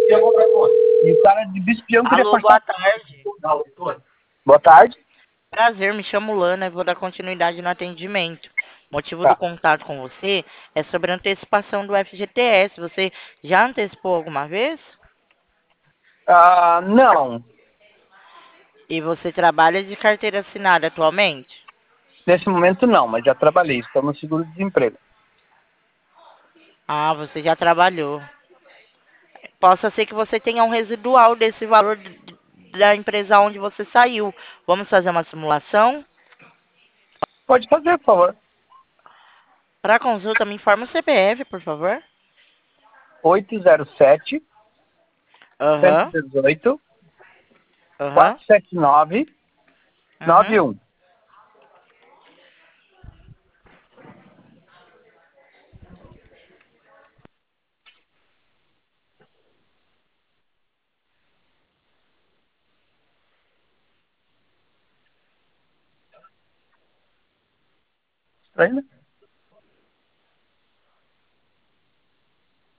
E o cara de bispião queria Alô, forçar. boa tarde. Boa tarde. Prazer, me chamo Lana e vou dar continuidade no atendimento. O motivo do Tá. contato com você é sobre a antecipação do FGTS. Você já antecipou alguma vez? Ah, não. E você trabalha de carteira assinada atualmente? Nesse momento não, mas já trabalhei. Estou no seguro-desemprego. Ah, você já trabalhou. Possa ser que você tenha um residual desse valor da empresa onde você saiu. Vamos fazer uma simulação? Pode fazer, por favor. Para consulta, me informa o CPF, por favor. 807 Aham, 118 aham, 479 uhum. 91. Estranho, né?